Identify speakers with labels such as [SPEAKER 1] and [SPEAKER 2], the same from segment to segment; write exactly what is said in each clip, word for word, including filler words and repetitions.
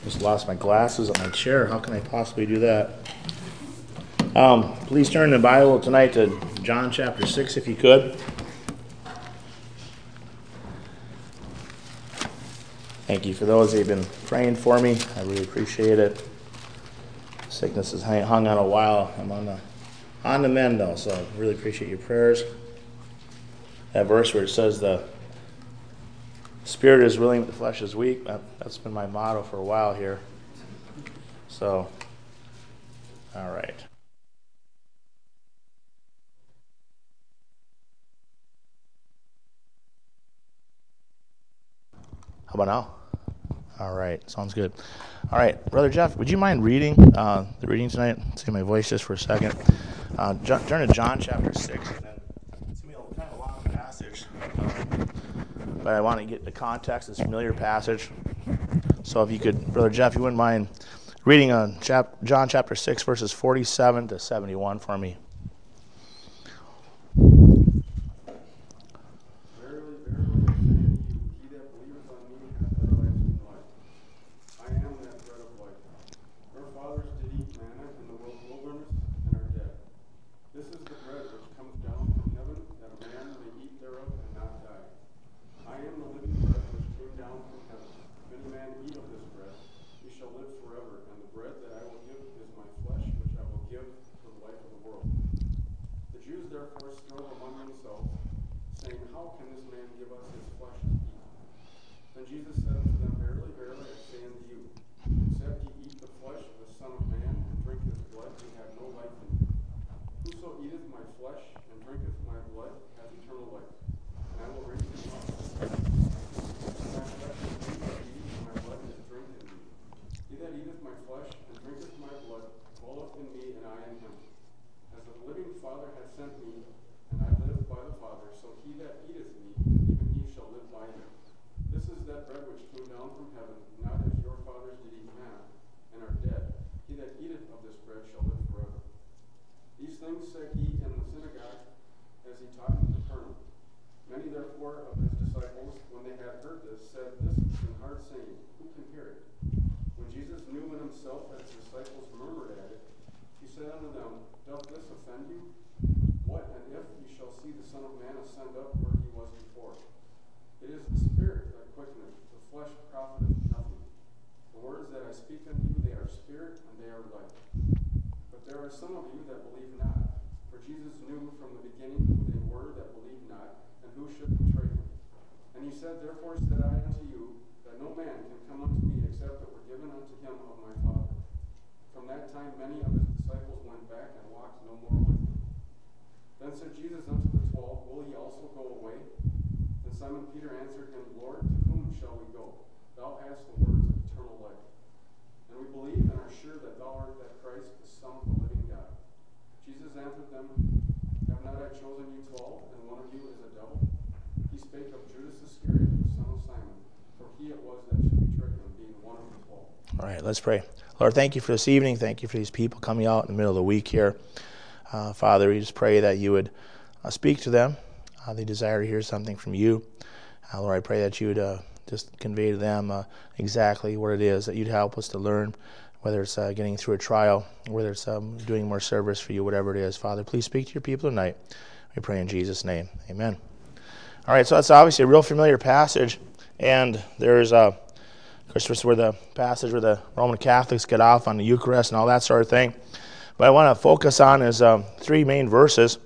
[SPEAKER 1] Just lost my glasses on my chair. How can I possibly do that? Um, please turn the Bible tonight to John chapter six, if you could. Thank you for those that have been praying for me. I really appreciate it. Sickness has hung on a while. I'm on the on the mend though, so I really appreciate your prayers. That verse where it says the spirit is willing, but the flesh is weak. That, that's been my motto for a while here. So, all right. How about now? All right, sounds good. All right, Brother Jeff, would you mind reading uh, the reading tonight? Let's get my voice just for a second. Uh, turn to John chapter six. And then it's going to be a kind of a long passage, um, but I want to get the context, this familiar passage. So if you could, Brother Jeff, you wouldn't mind reading uh, chap- John chapter six, verses forty-seven to seventy-one for me. All right, let's pray. Lord, thank you for this evening. Thank you for these people coming out in the middle of the week here. Uh, Father, we just pray that you would uh, speak to them. Uh, they desire to hear something from you. Uh, Lord, I pray that you would uh, just convey to them uh, exactly what it is, that you'd help us to learn, whether it's uh, getting through a trial, whether it's um, doing more service for you, whatever it is. Father, please speak to your people tonight. We pray in Jesus' name. Amen. All right, so that's obviously a real familiar passage, and there's a... Uh, Of course, this is where the passage where the Roman Catholics get off on the Eucharist and all that sort of thing. But I want to focus on is um, three main verses,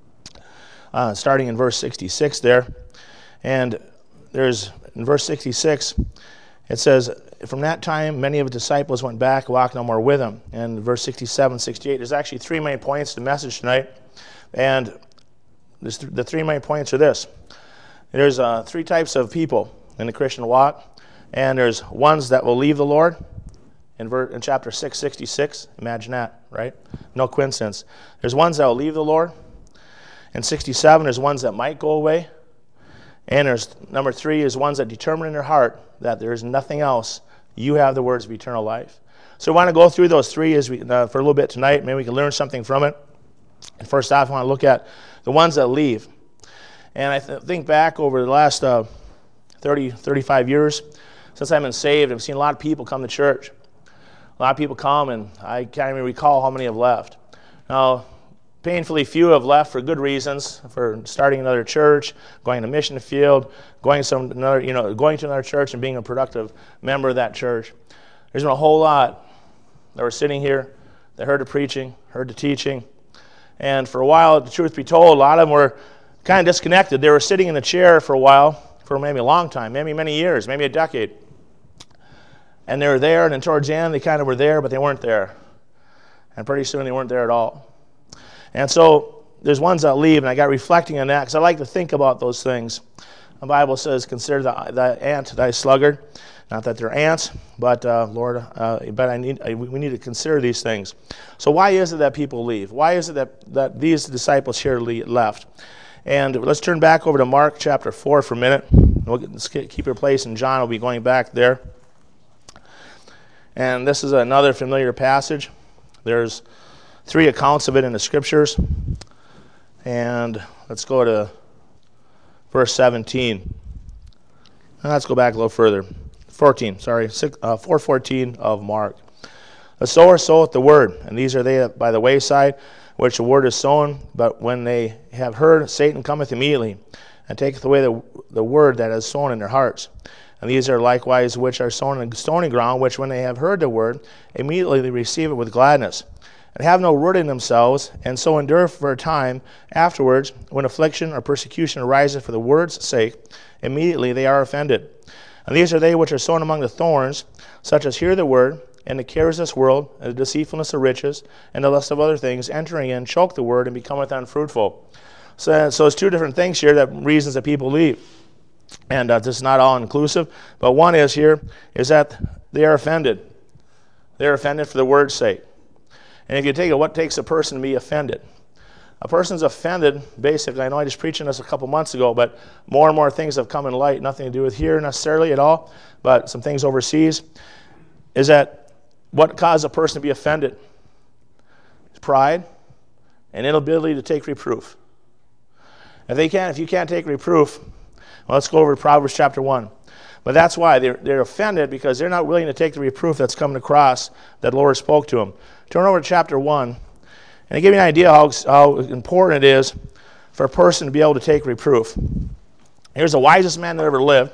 [SPEAKER 1] uh, starting in verse sixty-six there. And there's, in verse sixty-six, it says, from that time, many of the disciples went back and walked no more with him. And verse sixty-seven, sixty-eight, there's actually three main points to the message tonight. And this, the three main points are this. There's uh, three types of people in the Christian walk. And there's ones that will leave the Lord in, ver- in chapter six, sixty-six. Imagine that, right? No coincidence. There's ones that will leave the Lord. In sixty-seven, there's ones that might go away. And there's number three is ones that determine in their heart that there is nothing else. You have the words of eternal life. So we want to go through those three as we, uh, for a little bit tonight. Maybe we can learn something from it. And first off, I want to look at the ones that leave. And I th- think back over the last uh, thirty, thirty-five years, Since I've been saved, I've seen a lot of people come to church. A lot of people come, and I can't even recall how many have left. Now, painfully few have left for good reasons, for starting another church, going to mission field, going to some another, you know, going to another church and being a productive member of that church. There's been a whole lot that were sitting here, that heard the preaching, heard the teaching, and for a while, the truth be told, a lot of them were kind of disconnected. They were sitting in a chair for a while, for maybe a long time, maybe many years, maybe a decade. And they were there, and then towards the end, they kind of were there, but they weren't there. And pretty soon, they weren't there at all. And so there's ones that leave, and I got reflecting on that, because I like to think about those things. The Bible says, consider the, the ant thy sluggard. Not that they're ants, but uh, Lord, uh, but I need I, we need to consider these things. So why is it that people leave? Why is it that, that these disciples here left? And let's turn back over to Mark chapter four for a minute. We'll get, let's keep your place, and John will be going back there. And this is another familiar passage. There's three accounts of it in the Scriptures. And let's go to verse seventeen. And let's go back a little further. fourteen, sorry, four fourteen of Mark. The sower soweth the word, and these are they by the wayside, which the word is sown. But when they have heard, Satan cometh immediately, and taketh away the, the word that is sown in their hearts. And these are likewise which are sown in stony ground, which when they have heard the word, immediately they receive it with gladness, and have no root in themselves, and so endure for a time. Afterwards, when affliction or persecution ariseth for the word's sake, immediately they are offended. And these are they which are sown among the thorns, such as hear the word, and the cares of this world, and the deceitfulness of riches, and the lust of other things, entering in, choke the word, and becometh unfruitful. So, so it's two different things here, that reasons that people leave. And uh, this is not all inclusive, but one is here, is that they are offended. They are offended for the word's sake. And if you take it, what takes a person to be offended? A person's offended, basically, I know I just preached on this a couple months ago, but more and more things have come in light, nothing to do with here necessarily at all, but some things overseas, is that what causes a person to be offended? It's pride and inability to take reproof. If they can't, if you can't take reproof, well, let's go over to Proverbs chapter one. But that's why they're, they're offended, because they're not willing to take the reproof that's coming across that the Lord spoke to them. Turn over to chapter one. And to give you an idea how, how important it is for a person to be able to take reproof. Here's the wisest man that ever lived.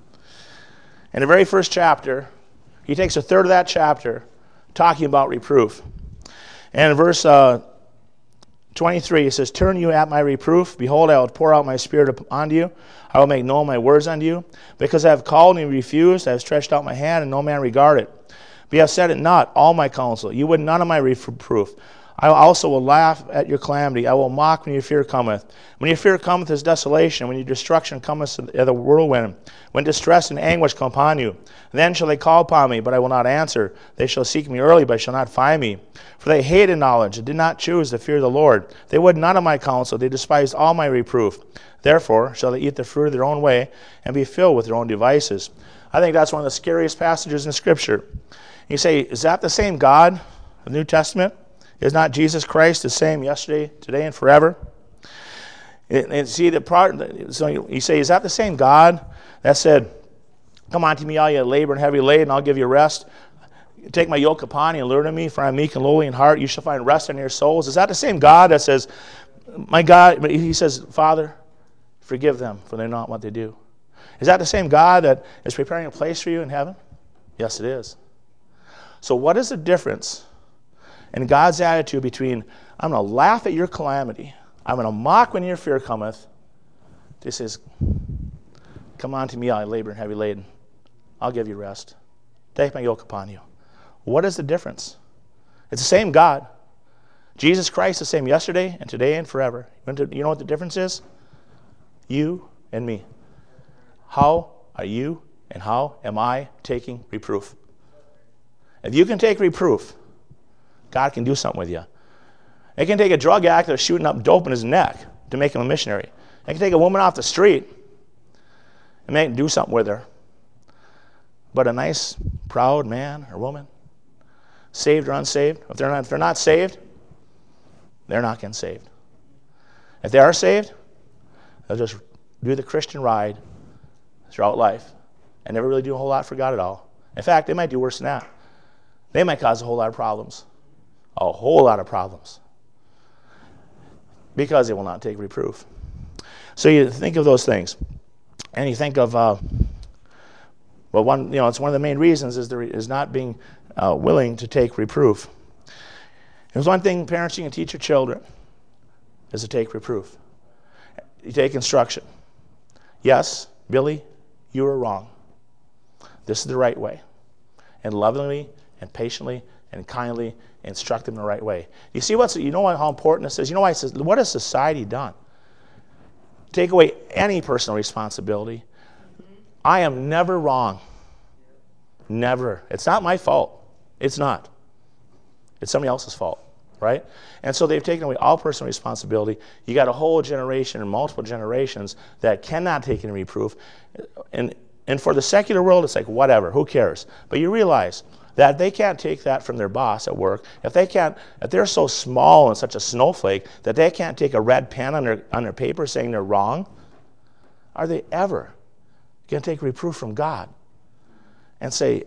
[SPEAKER 1] In the very first chapter, he takes a third of that chapter talking about reproof. And in verse uh, twenty-three, he says, Turn you at my reproof. Behold, I will pour out my spirit upon you. I will make known my words unto you. Because I have called and you refused, I have stretched out my hand, and no man regarded. But you have said it not, all my counsel. You would none of my reproof. I also will laugh at your calamity. I will mock when your fear cometh. When your fear cometh as desolation, when your destruction cometh as a whirlwind, when distress and anguish come upon you. Then shall they call upon me, but I will not answer. They shall seek me early, but shall not find me. For they hated knowledge, and did not choose the fear of the Lord. They would none of my counsel. They despised all my reproof. Therefore shall they eat the fruit of their own way, and be filled with their own devices. I think that's one of the scariest passages in Scripture. You say, is that the same God of the New Testament? Is not Jesus Christ the same yesterday, today, and forever? And, and see, the part, so you say, is that the same God that said, Come unto me, all you labor and heavy laden, and I'll give you rest? Take my yoke upon you and learn of me, for I am meek and lowly in heart. You shall find rest in your souls. Is that the same God that says, my God, he says, Father, forgive them, for they know not what they do? Is that the same God that is preparing a place for you in heaven? Yes, it is. So what is the difference in God's attitude between, I'm going to laugh at your calamity, I'm going to mock when your fear cometh? This is, come unto me, all you labor and heavy laden. I'll give you rest. Take my yoke upon you. What is the difference? It's the same God. Jesus Christ the same yesterday and today and forever. You know what the difference is? You and me. How are you and how am I taking reproof? If you can take reproof, God can do something with you. It can take a drug addict that's shooting up dope in his neck to make him a missionary. It can take a woman off the street and make him do something with her. But a nice, proud man or woman, saved or unsaved, if they're not, if they're not saved, they're not getting saved. If they are saved, they'll just do the Christian ride throughout life, and never really do a whole lot for God at all. In fact, they might do worse than that. They might cause a whole lot of problems. A whole lot of problems. Because they will not take reproof. So you think of those things. And you think of, uh, well, one, you know, it's one of the main reasons is, there, is not being uh, willing to take reproof. There's one thing parents you can teach your children is to take reproof. You take instruction. Yes, Billy, you were wrong. This is the right way. And lovingly and patiently and kindly instruct them in the right way. You see what's, you know how important this is? You know why it says, what has society done? Take away any personal responsibility. I am never wrong. Never. It's not my fault. It's not. It's somebody else's fault, right? And so they've taken away all personal responsibility. You got a whole generation and multiple generations that cannot take any reproof. And, and for the secular world, it's like, whatever, who cares? But you realize that they can't take that from their boss at work. If they can't, if they're so small and such a snowflake that they can't take a red pen on their on their paper saying they're wrong, are they ever going to take reproof from God and say,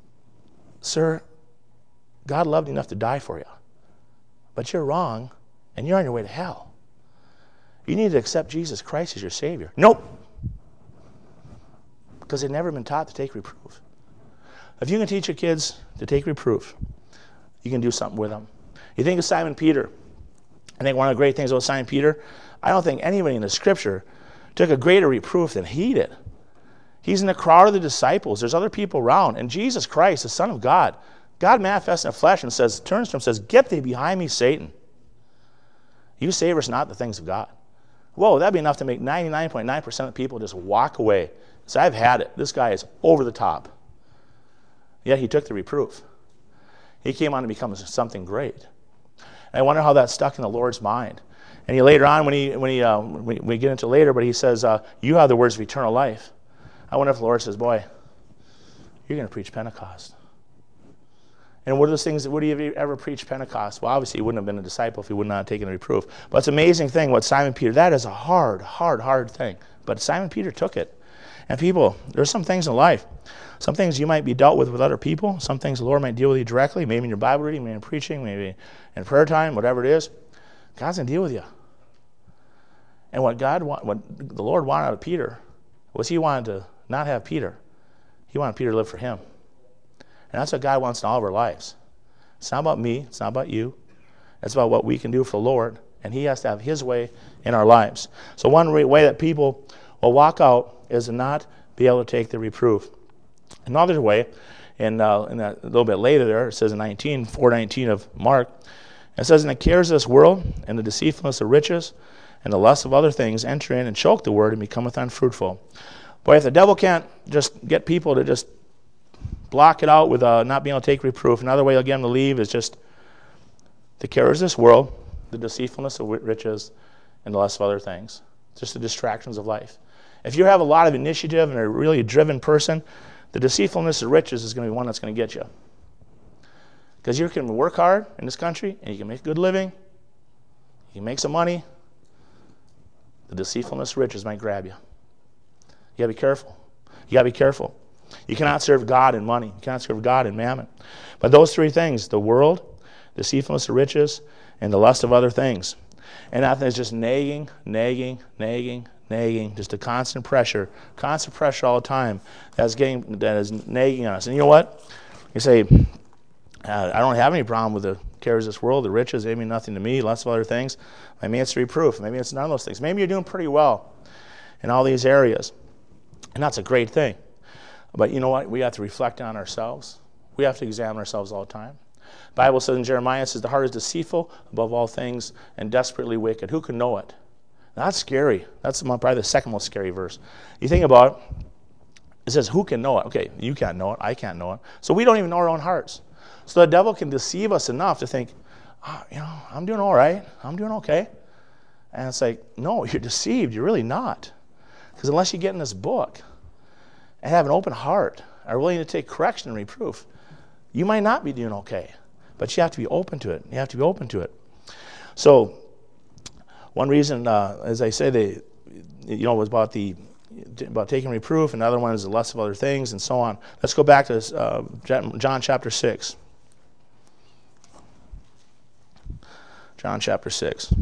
[SPEAKER 1] sir, God loved you enough to die for you, but you're wrong and you're on your way to hell. You need to accept Jesus Christ as your Savior. Nope. Because they've never been taught to take reproof. If you can teach your kids to take reproof, you can do something with them. You think of Simon Peter. I think one of the great things about Simon Peter, I don't think anybody in the Scripture took a greater reproof than he did. He's in the crowd of the disciples. There's other people around. And Jesus Christ, the Son of God, God manifests in the flesh and says, turns to him and says, get thee behind me, Satan. You savors not the things of God. Whoa, that'd be enough to make ninety-nine point nine percent of people just walk away. So I've had it. This guy is over the top. Yet he took the reproof. He came on to become something great. And I wonder how that stuck in the Lord's mind. And he later on, when he when he uh, we, we get into later, but he says, uh, "You have the words of eternal life." I wonder if the Lord says, "Boy, you're going to preach Pentecost." And what are those things? Would he have ever preached Pentecost? Well, obviously he wouldn't have been a disciple if he would not have taken the reproof. But it's an amazing thing what Simon Peter. That is a hard, hard, hard thing. But Simon Peter took it. And people, there's some things in life. Some things you might be dealt with with other people. Some things the Lord might deal with you directly, maybe in your Bible reading, maybe in preaching, maybe in prayer time, whatever it is. God's going to deal with you. And what God, what the Lord wanted out of Peter was he wanted to not have Peter. He wanted Peter to live for him. And that's what God wants in all of our lives. It's not about me. It's not about you. It's about what we can do for the Lord. And he has to have his way in our lives. So one way that people will walk out is to not be able to take the reproof. Another way, and uh, in that, a little bit later there, it says in nineteen, four nineteen of Mark, it says, "And the cares of this world, and the deceitfulness of riches, and the lust of other things enter in and choke the word, and becometh unfruitful." Boy, if the devil can't just get people to just block it out with uh, not being able to take reproof, another way he'll get them to leave is just the cares of this world, the deceitfulness of riches, and the lust of other things. Just the distractions of life. If you have a lot of initiative and are a really driven person, the deceitfulness of riches is going to be one that's going to get you. Because you can work hard in this country, and you can make a good living, you can make some money. The deceitfulness of riches might grab you. You got to be careful. You got to be careful. You cannot serve God in money. You cannot serve God in mammon. But those three things, the world, deceitfulness of riches, and the lust of other things. And that is just nagging, nagging, nagging, nagging, just a constant pressure, constant pressure all the time that's getting, that is nagging on us. And you know what? You say, uh, I don't have any problem with the cares of this world, the riches, they mean nothing to me, lots of other things. Maybe it's reproof. Maybe it's none of those things. Maybe you're doing pretty well in all these areas. And that's a great thing. But you know what? We have to reflect on ourselves. We have to examine ourselves all the time. The Bible says in Jeremiah, it says, the heart is deceitful above all things and desperately wicked. Who can know it? Now, that's scary. That's probably the second most scary verse. You think about it, it says, who can know it? Okay, you can't know it. I can't know it. So we don't even know our own hearts. So the devil can deceive us enough to think, oh, you know, I'm doing all right. I'm doing okay. And it's like, no, you're deceived. You're really not. Because unless you get in this book and have an open heart, are willing to take correction and reproof, you might not be doing okay. But you have to be open to it. You have to be open to it. So one reason, uh, as I say, they, you know, was about the about taking reproof, and the other one is the lust of other things, and so on. Let's go back to uh, John chapter six. John chapter six.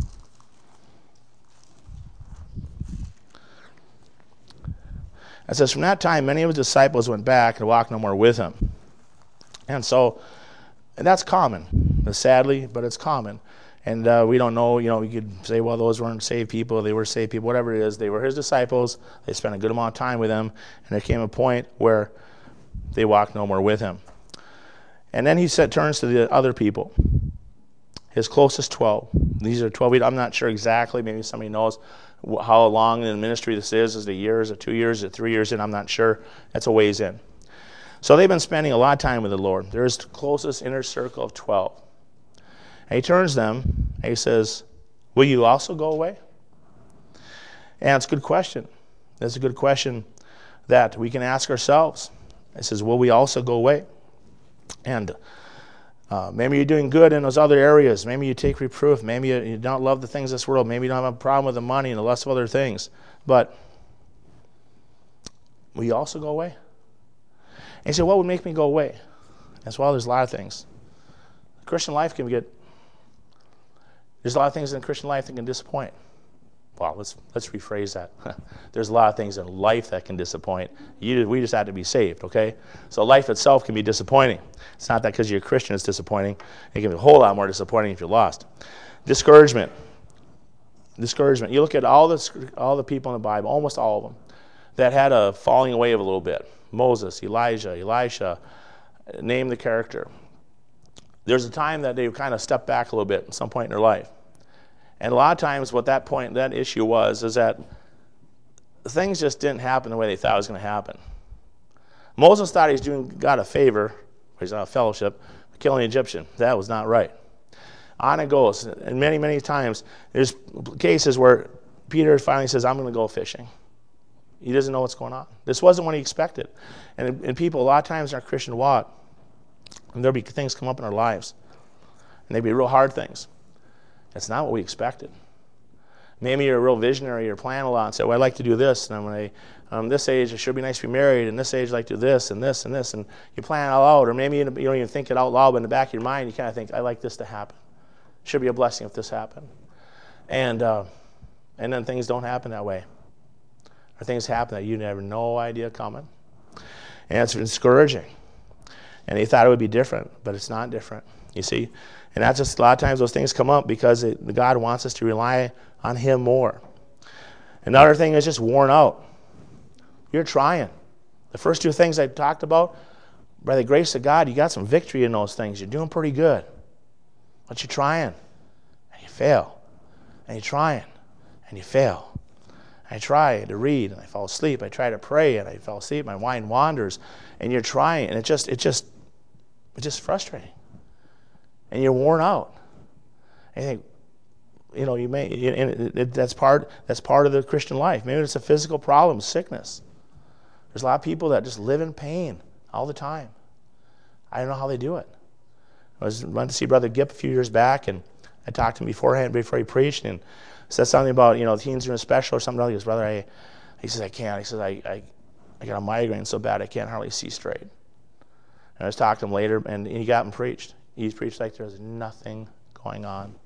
[SPEAKER 1] It says, from that time, many of his disciples went back and walked no more with him. And so, and that's common, sadly, but it's common. And uh, we don't know, you know, we could say, well, those weren't saved people, they were saved people, whatever it is. They were his disciples. They spent a good amount of time with him. And there came a point where they walked no more with him. And then he said, turns to the other people, his closest twelve. These are twelve. I'm not sure exactly. Maybe somebody knows how long in the ministry this is. Is it a year? Is it two years? Is it three years in? I'm not sure. That's a ways in. So they've been spending a lot of time with the Lord. They're his closest inner circle of twelve. And he turns to them and he says, will you also go away? And it's a good question. It's a good question that we can ask ourselves. It says, will we also go away? And uh, maybe you're doing good in those other areas. Maybe you take reproof. Maybe you, you don't love the things of this world. Maybe you don't have a problem with the money and the lust of other things. But will you also go away? And he said, what would make me go away? As well, there's a lot of things. The Christian life can get, there's a lot of things in Christian life that can disappoint. Well, let's let's rephrase that. There's a lot of things in life that can disappoint. You, we just have to be saved, okay? So life itself can be disappointing. It's not that because you're a Christian it's disappointing. It can be a whole lot more disappointing if you're lost. Discouragement. Discouragement. You look at all the, all the people in the Bible, almost all of them, that had a falling away of a little bit. Moses, Elijah, Elisha, name the character. There's a time that they kind of stepped back a little bit at some point in their life. And a lot of times what that point, that issue was, is that things just didn't happen the way they thought it was going to happen. Moses thought he was doing God a favor, he's not a fellowship, killing the Egyptian. That was not right. On it goes. And many, many times, there's cases where Peter finally says, I'm going to go fishing. He doesn't know what's going on. This wasn't what he expected. And, and people, a lot of times in our Christian walk, and there'll be things come up in our lives, and they'd be real hard things. It's not what we expected. Maybe you're a real visionary, you're planning a lot, and say, well, I'd like to do this, and I'm going to, um, this age, it should be nice to be married, and this age, I'd like to do this, and this, and this, and you plan it all out, or maybe you don't even think it out loud, but in the back of your mind, you kind of think, I'd like this to happen. It should be a blessing if this happened. And, uh, and then things don't happen that way. Or things happen that you never no idea coming. And it's discouraging. And he thought it would be different, but it's not different, you see. And that's just a lot of times those things come up because it, God wants us to rely on him more. Another thing is just worn out. You're trying. The first two things I talked about, by the grace of God, you got some victory in those things. You're doing pretty good. But you're trying, and you fail. And you're trying, and you fail. I try to read, and I fall asleep. I try to pray, and I fall asleep. My mind wanders, and you're trying, and it just, it just, it's just frustrating. And you're worn out. And you think, you know, you may, and it, it, that's part, that's part of the Christian life. Maybe it's a physical problem, sickness. There's a lot of people that just live in pain all the time. I don't know how they do it. I was went to see Brother Gipp a few years back, and I talked to him beforehand, before he preached, and said something about, you know, teens doing a special or something else. He goes, brother, I, he says, I can't. He says, I, I, I got a migraine so bad I can't hardly see straight. And I was talking to him later, and he got him preached. He preached like there was nothing going on.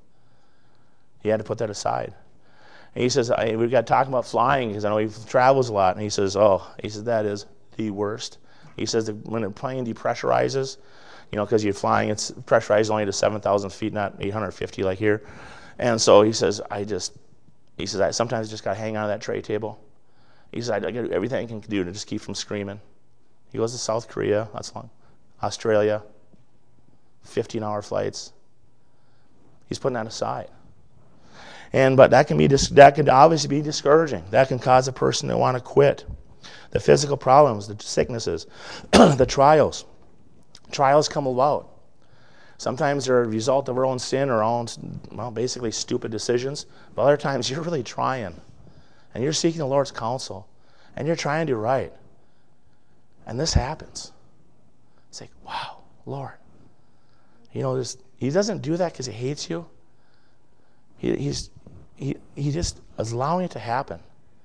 [SPEAKER 1] He had to put that aside. And he says, I, we got talking about flying, because I know he travels a lot, and he says, oh, he says, that is the worst. He says that when a plane depressurizes, you know, because you're flying, it's pressurized only to seven thousand feet, not eight hundred fifty like here. And so he says, I just, he says, I sometimes just got to hang on to that tray table. He says, I do everything I can do to just keep from screaming. He goes to South Korea, that's long, Australia, fifteen-hour flights. He's putting that aside. And but that can be that can obviously be discouraging. That can cause a person to want to quit. The physical problems, the sicknesses, the trials. Trials come about. Sometimes they're a result of our own sin or our own, well, basically stupid decisions. But other times you're really trying. And you're seeking the Lord's counsel. And you're trying to do right. And this happens. It's like, wow, Lord. You know, this, he doesn't do that because he hates you. He, he's, he, he just is allowing it to happen.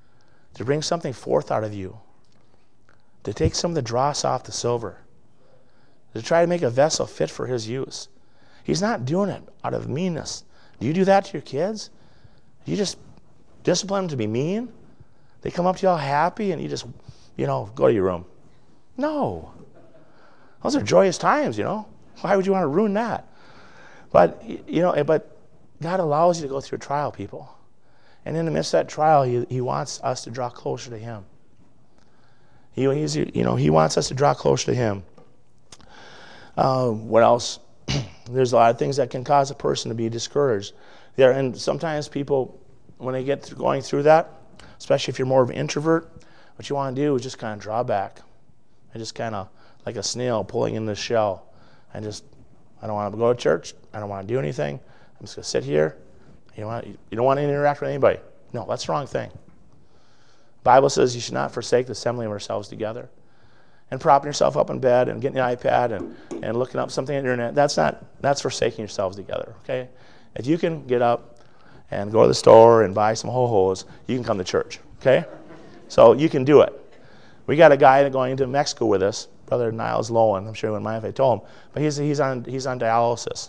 [SPEAKER 1] to bring something forth out of you, to take some of the dross off the silver, to try to make a vessel fit for his use. He's not doing it out of meanness. Do you do that to your kids? Do you just discipline them to be mean? They come up to you all happy and you just, you know, go to your room. No. Those are joyous times, you know. Why would you want to ruin that? But, you know, but God allows you to go through a trial, people. And in the midst of that trial, he, he wants us to draw closer to him. He, he's, you know, he wants us to draw closer to him. Uh, what else? There's a lot of things that can cause a person to be discouraged. There, and sometimes people, when they get through going through that, especially if you're more of an introvert, what you want to do is just kind of draw back. And just kind of like a snail pulling in the shell. And just, I don't want to go to church. I don't want to do anything. I'm just going to sit here. You don't, want, you don't want to interact with anybody. No, that's the wrong thing. The Bible says you should not forsake the assembling of ourselves together. And propping yourself up in bed and getting the iPad and, and looking up something on the internet, that's not, that's forsaking yourselves together, okay? If you can get up and go to the store and buy some ho-hos, you can come to church, okay? So you can do it. We got a guy going to Mexico with us, Brother Niles Lowen. I'm sure he wouldn't mind if I told him. But he's, he's, on, he's on dialysis.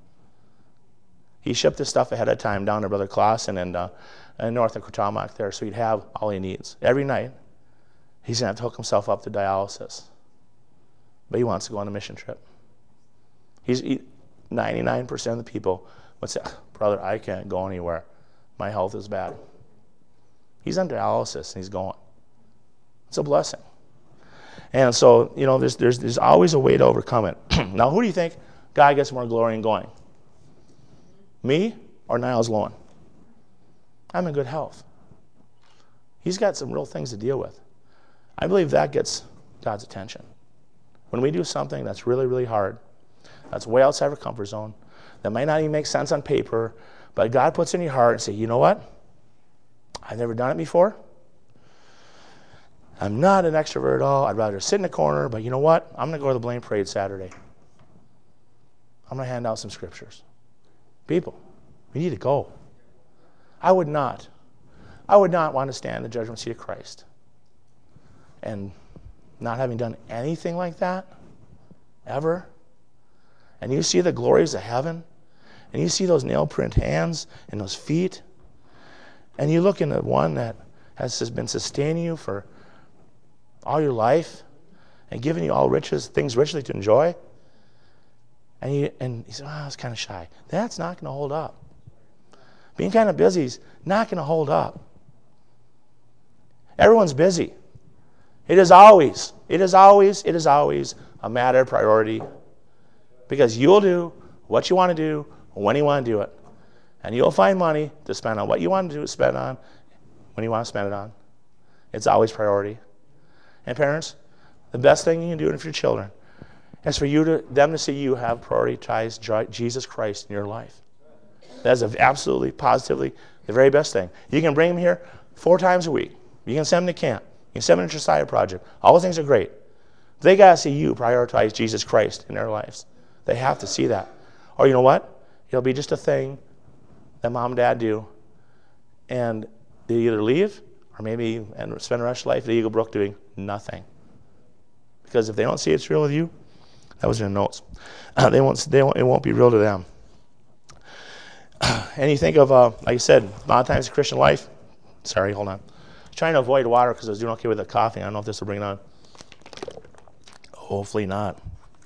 [SPEAKER 1] He shipped this stuff ahead of time down to Brother Clausen and uh, in north of Cotamoc there, so he'd have all he needs. Every night, he's going to have to hook himself up to dialysis. But he wants to go on a mission trip. He's he, ninety-nine percent of the people would say, brother, I can't go anywhere. My health is bad. He's on dialysis, and he's going. It's a blessing. And so, you know, there's, there's, there's always a way to overcome it. Now, who do you think God gets more glory in going? Me or Niles Lowen? I'm in good health. He's got some real things to deal with. I believe that gets God's attention. When we do something that's really, really hard, that's way outside our comfort zone, that might not even make sense on paper, but God puts it in your heart and say, you know what? I've never done it before. I'm not an extrovert at all. I'd rather sit in the corner, but you know what? I'm going to go to the Blaine Parade Saturday. I'm going to hand out some scriptures. People, we need to go. I would not. I would not want to stand in the judgment seat of Christ. And not having done anything like that, ever, and you see the glories of heaven, and you see those nail print hands and those feet, and you look into one that has been sustaining you for all your life and giving you all riches, things richly to enjoy, and you and you say, oh, I was kind of shy. That's not going to hold up. Being kind of busy is not going to hold up. Everyone's busy. It is always, it is always, it is always a matter of priority, because you'll do what you want to do when you want to do it. And you'll find money to spend on what you want to do, spend on when you want to spend it on. It's always priority. And parents, the best thing you can do for your children is for you to them to see you have prioritized Jesus Christ in your life. That's absolutely, positively the very best thing. You can bring them here four times a week. You can send them to camp. You can send them to Josiah Project. All those things are great. They got to see you prioritize Jesus Christ in their lives. They have to see that. Or you know what? It'll be just a thing that mom and dad do. And they either leave or maybe and spend the rest of life at Eagle Brook doing nothing. Because if they don't see it's real with you, that was in the notes. Uh, they won't, they won't, it won't be real to them. And you think of, uh, like I said, a lot of times in Christian life, sorry, hold on. I was trying to avoid water because I was doing okay with the coughing. I don't know if this will bring it on. Hopefully not.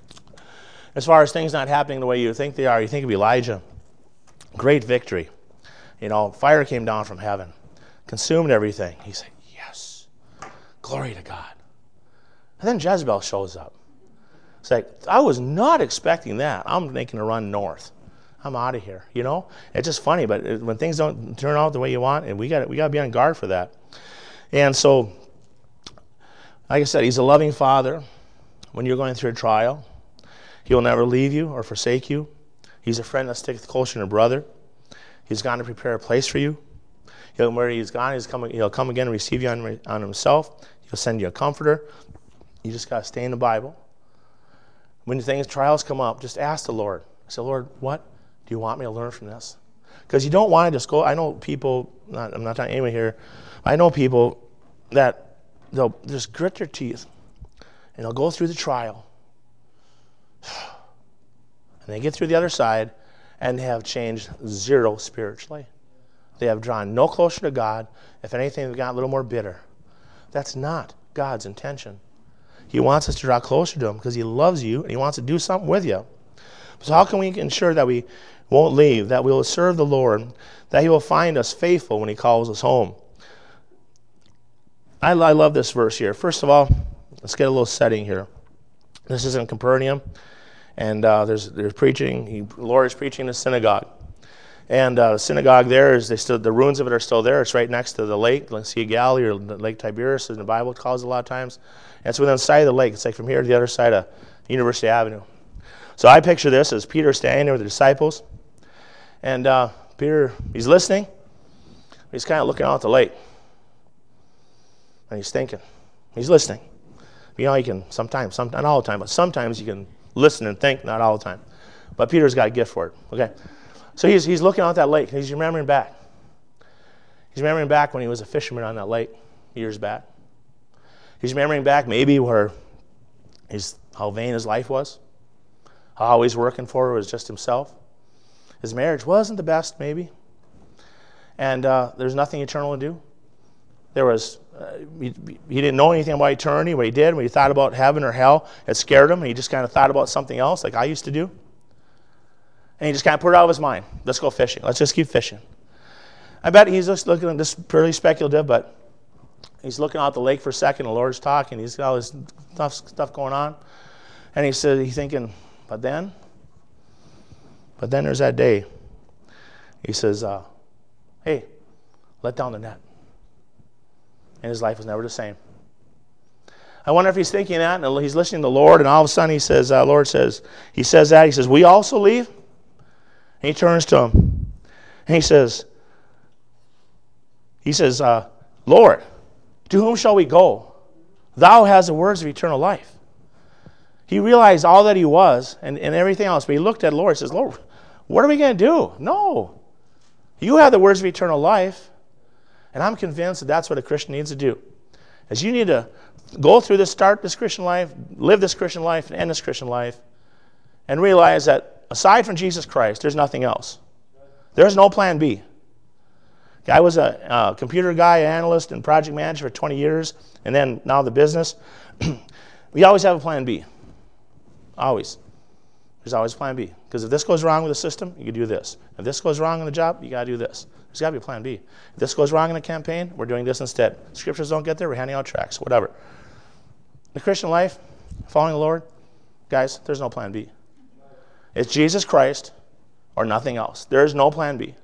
[SPEAKER 1] As far as things not happening the way you think they are, you think of Elijah. Great victory. You know, fire came down from heaven, consumed everything. He said, yes, glory to God. And then Jezebel shows up. It's like, I was not expecting that. I'm making a run north. I'm out of here, you know? It's just funny, but it, when things don't turn out the way you want, and we got we got to be on guard for that. And so, like I said, he's a loving father. When you're going through a trial, he will never leave you or forsake you. He's a friend that sticks closer than a brother. He's gone to prepare a place for you. He'll, where he's gone, he's coming, he'll come again and receive you on, on himself. He'll send you a comforter. You just got to stay in the Bible. When things, trials come up, just ask the Lord. Say, Lord, what do you want me to learn from this? Because you don't want to just go. I know people, not, I'm not talking anyone here. I know people that they'll just grit their teeth and they'll go through the trial. And they get through the other side and they have changed zero spiritually. They have drawn no closer to God. If anything, they've gotten a little more bitter. That's not God's intention. He wants us to draw closer to him because he loves you and he wants to do something with you. So how can we ensure that we won't leave, that we will serve the Lord, that he will find us faithful when he calls us home? I, I love this verse here. First of all, let's get a little setting here. This is in Capernaum, and uh, there's there's preaching. He, the Lord is preaching in the synagogue. And uh, the synagogue there is, they still, the ruins of it are still there. It's right next to the lake, the Sea of Galilee, or Lake Tiberias, as the Bible calls it a lot of times. And it's within the side of the lake. It's like from here to the other side of University Avenue. So I picture this as Peter standing there with the disciples. And uh, Peter, he's listening. He's kind of looking out at the lake. And he's thinking. He's listening. You know, you can sometimes, some, not all the time, but sometimes you can listen and think, not all the time. But Peter's got a gift for it. Okay. So he's he's looking out at that lake. He's remembering back. He's remembering back when he was a fisherman on that lake years back. He's remembering back maybe where his how vain his life was, how all he's working for was just himself. His marriage wasn't the best, maybe, and uh, there's nothing eternal to do. There was uh, he, he didn't know anything about eternity. What he did when he thought about heaven or hell, it scared him, and he just kind of thought about something else, like I used to do. And he just kind of put it out of his mind. Let's go fishing. Let's just keep fishing. I bet he's just looking at this, purely speculative, but he's looking out the lake for a second. The Lord's talking. He's got all this tough stuff going on. And he said, he's thinking, but then, but then there's that day. He says, uh, hey, let down the net. And his life was never the same. I wonder if he's thinking that, and he's listening to the Lord, and all of a sudden he says, uh, Lord says, he says that, he says, we also leave? And he turns to him, and he says, he says, uh, Lord, to whom shall we go? Thou hast the words of eternal life. He realized all that he was and, and everything else, but he looked at the Lord and says, Lord, what are we going to do? No. You have the words of eternal life, and I'm convinced that that's what a Christian needs to do. Is you need to go through this, start this Christian life, live this Christian life, and end this Christian life, and realize that aside from Jesus Christ, there's nothing else. There's no plan B. I was a uh, computer guy, analyst, and project manager for twenty years, and then now the business. We always have a plan B. Always. There's always a plan B. Because if this goes wrong with the system, you can do this. If this goes wrong in the job, you got to do this. There's got to be a plan B. If this goes wrong in the campaign, we're doing this instead. Scriptures don't get there, we're handing out tracts, whatever. The Christian life, following the Lord, guys, there's no plan B. It's Jesus Christ or nothing else. There is no plan B.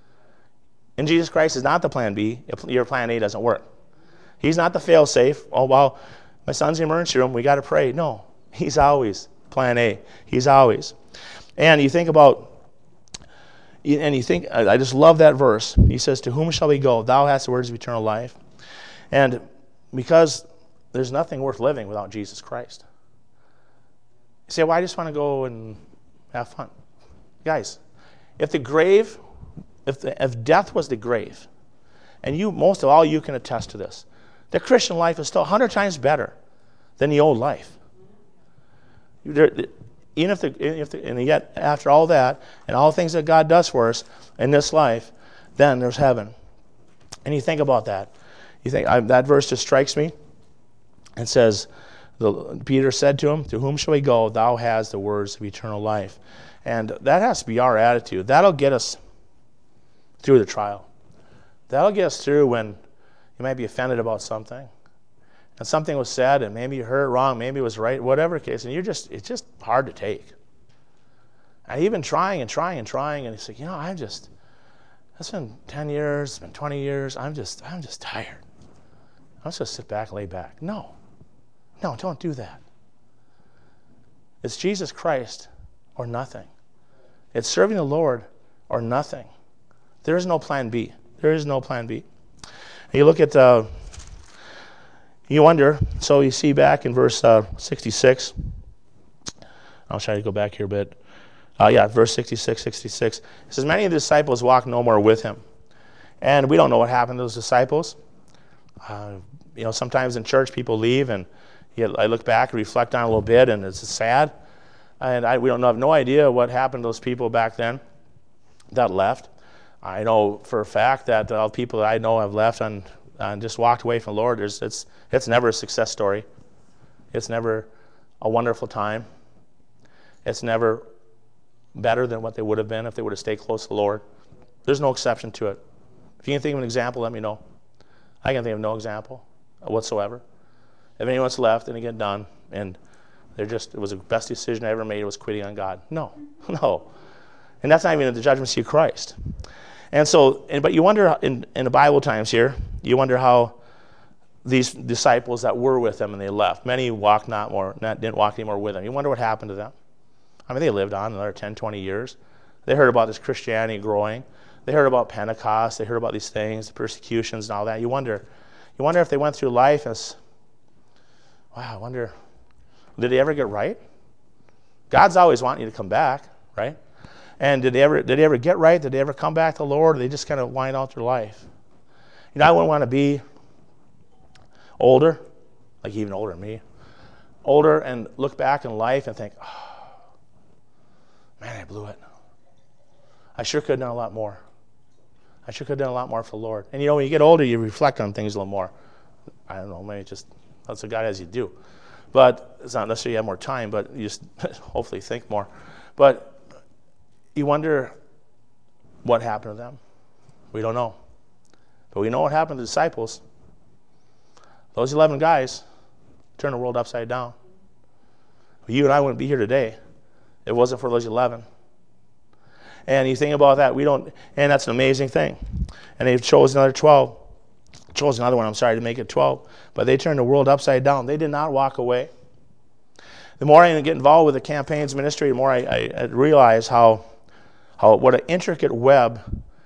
[SPEAKER 1] And Jesus Christ is not the plan B if your plan A doesn't work. He's not the fail-safe. Oh, well, my son's in the emergency room, we got to pray. No, he's always plan A. He's always. And you think about, and you think, I just love that verse. He says, to whom shall we go? Thou hast the words of eternal life. And because there's nothing worth living without Jesus Christ. You say, well, I just want to go and have fun. Guys, if the grave, if, the, if death was the grave, and you, most of all, you can attest to this, the Christian life is still a hundred times better than the old life. There, even if the, if the, and yet after all that, and all the things that God does for us in this life, then there's heaven. And you think about that. You think, I, that verse just strikes me. It says, the, Peter said to him, to whom shall we go? Thou hast the words of eternal life. And that has to be our attitude. That'll get us through the trial. That'll get us through when you might be offended about something. And something was said, and maybe you heard it wrong, maybe it was right, whatever the case, and you're just, it's just hard to take. And you've been trying and trying and trying, and it's like, you know, I'm just, it's been ten years, it's been twenty years, I'm just, I'm just tired. I'm just going to sit back, lay back. No. No, don't do that. It's Jesus Christ or nothing. It's serving the Lord or nothing. There is no plan B. There is no plan B. And you look at, uh, you wonder, so you see back in verse uh, sixty-six. I'll try to go back here a bit. Uh, yeah, verse sixty-six, sixty-six. It says, many of the disciples walked no more with him. And we don't know what happened to those disciples. Uh, you know, sometimes in church people leave, and you know, I look back and reflect on it a little bit, and it's sad. And I, we don't have no idea what happened to those people back then that left. I know for a fact that all the people that I know have left and, and just walked away from the Lord. There's, it's it's never a success story. It's never a wonderful time. It's never better than what they would have been if they would have stayed close to the Lord. There's no exception to it. If you can think of an example, let me know. I can think of no example whatsoever. If anyone's left and they get done, and they're just, it was the best decision I ever made, was quitting on God. No, no. And that's not even at the judgment seat of Christ. And so, and, but you wonder, in, in the Bible times here, you wonder how these disciples that were with them and they left, many walked not more, not, didn't walk anymore with them. You wonder what happened to them. I mean, they lived on another ten, twenty years. They heard about this Christianity growing. They heard about Pentecost. They heard about these things, the persecutions and all that. You wonder, you wonder if they went through life as, wow, I wonder, did they ever get right? God's always wanting you to come back, right? And did they ever did they ever get right? Did they ever come back to the Lord? Or did they just kind of wind out their life? You know, I wouldn't want to be older, like even older than me, older and look back in life and think, oh, man, I blew it. I sure could have done a lot more. I sure could have done a lot more for the Lord. And you know, when you get older, you reflect on things a little more. I don't know, maybe just that's what God has you do. But it's not necessarily you have more time, but you just hopefully think more. But you wonder what happened to them. We don't know. But we know what happened to the disciples. Those eleven guys turned the world upside down. You and I wouldn't be here today if it wasn't for those eleven. And you think about that, we don't, and that's an amazing thing. And they've chosen another twelve, chose another one, I'm sorry, to make it twelve. But they turned the world upside down. They did not walk away. The more I get involved with the campaigns ministry, the more I, I, I realize how, how what an intricate web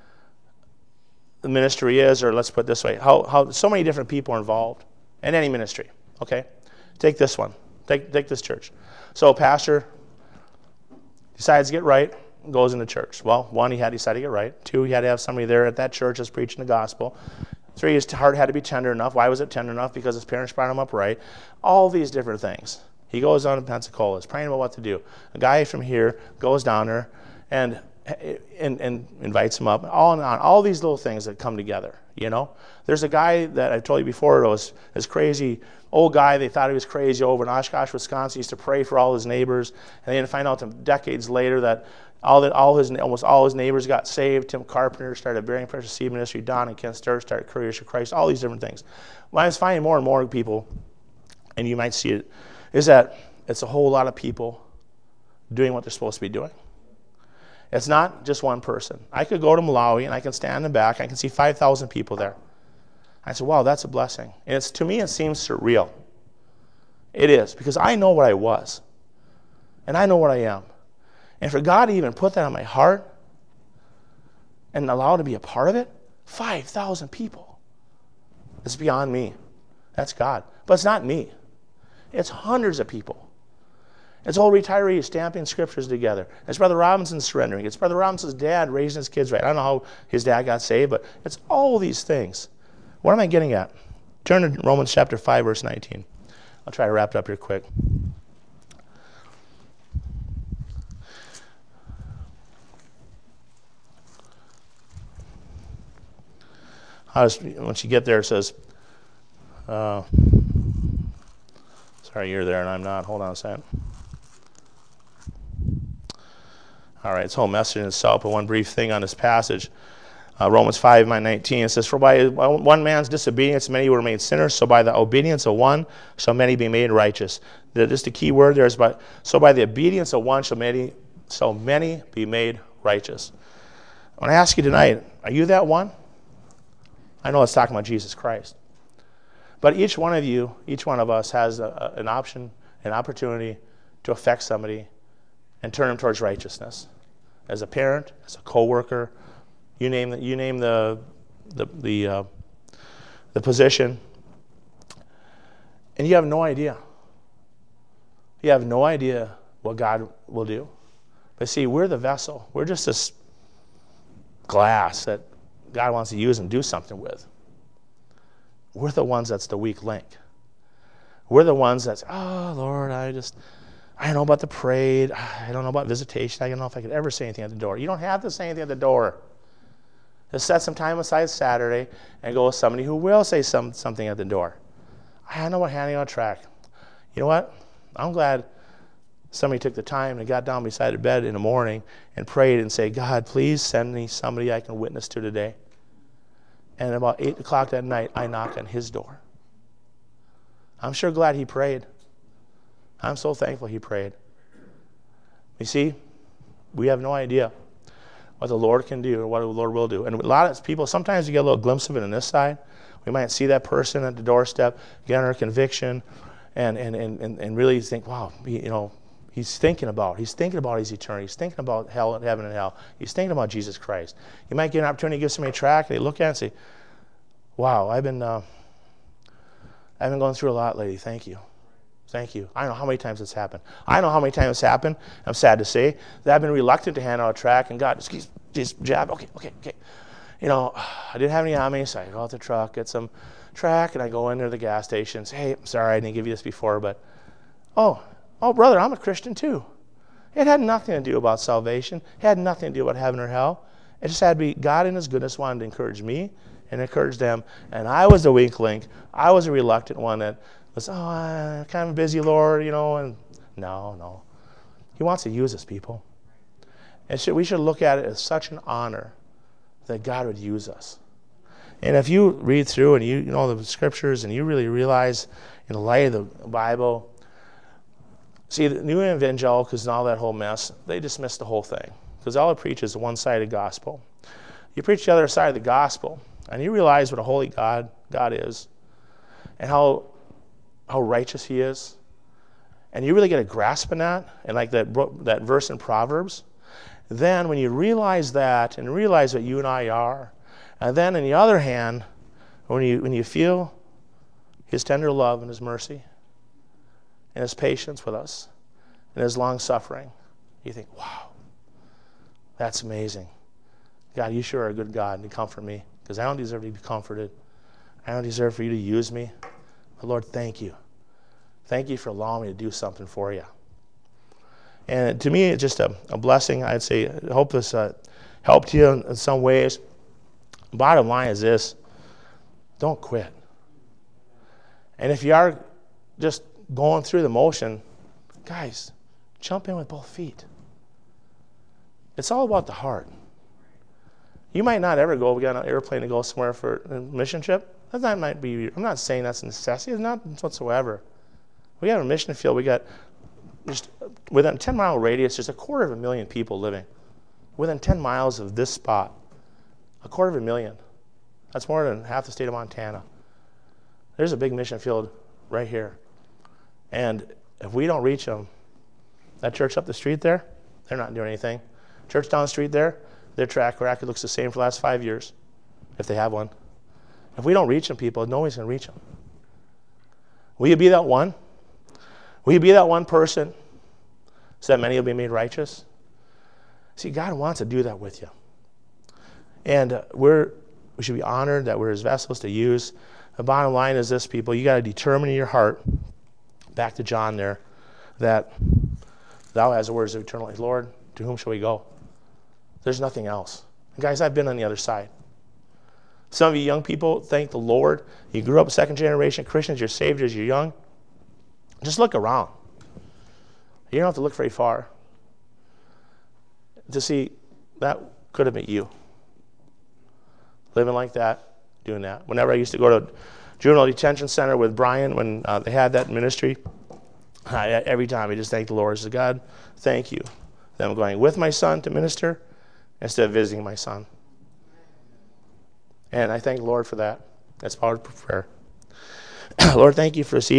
[SPEAKER 1] the ministry is, or let's put it this way, how, how so many different people are involved in any ministry. Okay? Take this one. Take, take this church. So pastor decides to get right, goes into church. Well, one, he had to decide to get right. Two, he had to have somebody there at that church that's preaching the gospel. Three, his heart had to be tender enough. Why was it tender enough? Because his parents brought him up right. All these different things. He goes down to Pensacola, is praying about what to do. A guy from here goes down there and and, and invites him up. All and on, all these little things that come together, you know. There's a guy that I told you before, it was this crazy old guy. They thought he was crazy over in Oshkosh, Wisconsin. He used to pray for all his neighbors, and they didn't find out decades later that all that all his almost all his neighbors got saved. Tim Carpenter started Bearing Precious Seed Ministry. Don and Ken Sturr started Couriers of Christ. All these different things. Well, I was finding more and more people, and you might see it, is that it's a whole lot of people doing what they're supposed to be doing. It's not just one person. I could go to Malawi and I can stand in the back. I can see five thousand people there. I said, wow, that's a blessing. And it's to me, it seems surreal. It is, because I know what I was. And I know what I am. And for God to even put that on my heart and allow it to be a part of it, five thousand people. It's beyond me. That's God. But it's not me. It's hundreds of people. It's old retirees stamping scriptures together. It's Brother Robinson surrendering. It's Brother Robinson's dad raising his kids right. I don't know how his dad got saved, but it's all these things. What am I getting at? Turn to Romans chapter five, verse nineteen. I'll try to wrap it up here quick. I was, once you get there, it says, uh, sorry, you're there and I'm not. Hold on a second. All right, it's a whole message in itself, but one brief thing on this passage. Uh, Romans five, nineteen, it says, for by one man's disobedience many were made sinners, so by the obedience of one shall many be made righteous. Just the key word there is, by, so by the obedience of one shall many, so many be made righteous. I want to ask you tonight, are you that one? I know it's talking about Jesus Christ. But each one of you, each one of us has a, a, an option, an opportunity to affect somebody and turn them towards righteousness. As a parent, as a coworker, you name the, you name the the the, uh, the position, and you have no idea. You have no idea what God will do. But see, we're the vessel. We're just this glass that God wants to use and do something with. we're the ones that's the weak link. We're the ones that's, oh, Lord, I just, I don't know about the parade. I don't know about visitation. I don't know if I could ever say anything at the door. You don't have to say anything at the door. Just set some time aside Saturday and go with somebody who will say some, something at the door. I don't know about handing out a tract. You know what? I'm glad somebody took the time and got down beside the bed in the morning and prayed and said, God, please send me somebody I can witness to today. And about eight o'clock that night, I knocked on his door. I'm sure glad he prayed. I'm so thankful he prayed. You see, we have no idea what the Lord can do or what the Lord will do. And a lot of people, sometimes you get a little glimpse of it on this side. We might see that person at the doorstep, get under conviction, and, and, and, and really think, wow, you know, he's thinking about, he's thinking about his eternity. He's thinking about hell and heaven and hell. He's thinking about Jesus Christ. You might get an opportunity to give somebody a tract, and they look at it and say, wow, I've been, uh, I've been going through a lot lately. Thank you. Thank you. I don't know how many times it's happened. I know how many times it's happened. I'm sad to say that I've been reluctant to hand out a tract, and God, just, just jab, okay, okay, okay. You know, I didn't have any on me, so I go out the truck, get some tract, and I go in there to the gas station. Say, hey, I'm sorry I didn't give you this before, but, oh, oh, brother, I'm a Christian too. It had nothing to do about salvation. It had nothing to do about heaven or hell. It just had to be God in his goodness wanted to encourage me and encourage them. And I was the weak link. I was a reluctant one that was, oh, I'm kind of busy, Lord, you know. And no, no. He wants to use us, people. And so we should look at it as such an honor that God would use us. And if you read through and you, you know the scriptures and you really realize in the light of the Bible, see, the new evangelicals and all that whole mess, they dismiss the whole thing because all it preaches is the one-sided gospel. You preach the other side of the gospel, and you realize what a holy God God is and how how righteous he is, and you really get a grasp in that, and like that, that verse in Proverbs, then when you realize that and realize what you and I are, and then on the other hand, when you when you feel his tender love and his mercy and his patience with us and his long suffering, you think, wow, that's amazing. God, you sure are a good God, and you comfort me, because I don't deserve to be comforted. I don't deserve for you to use me. But Lord, thank you. Thank you for allowing me to do something for you. And to me, it's just a, a blessing. I'd say, I hope this uh, helped you in, in some ways. Bottom line is this: don't quit. And if you are just going through the motion, guys, jump in with both feet. It's all about the heart. You might not ever go get on an airplane to go somewhere for a mission trip. That might be. I'm not saying that's a necessity. It's not whatsoever. We have a mission field. We got just within a ten mile radius. There's a quarter of a million people living within ten miles of this spot. A quarter of a million. That's more than half the state of Montana. There's a big mission field right here, and if we don't reach them, that church up the street there, they're not doing anything. Church down the street there, their track record looks the same for the last five years, if they have one. If we don't reach them, people, nobody's going to reach them. Will you be that one? Will you be that one person so that many will be made righteous? See, God wants to do that with you. And uh, we're, we should be honored that we're his vessels to use. The bottom line is this, people. You got to determine in your heart, back to John there, that thou hast the words of eternal life. Lord, to whom shall we go? There's nothing else. And guys, I've been on the other side. Some of you young people, thank the Lord. You grew up second generation Christians. You're saved as you're young. Just look around. You don't have to look very far to see that could have been you. Living like that, doing that. Whenever I used to go to juvenile detention center with Brian when uh, they had that ministry, I, every time I just thank the Lord. I said, God, thank you that I'm going with my son to minister instead of visiting my son. And I thank the Lord for that. That's part of prayer. Lord, thank you for this evening.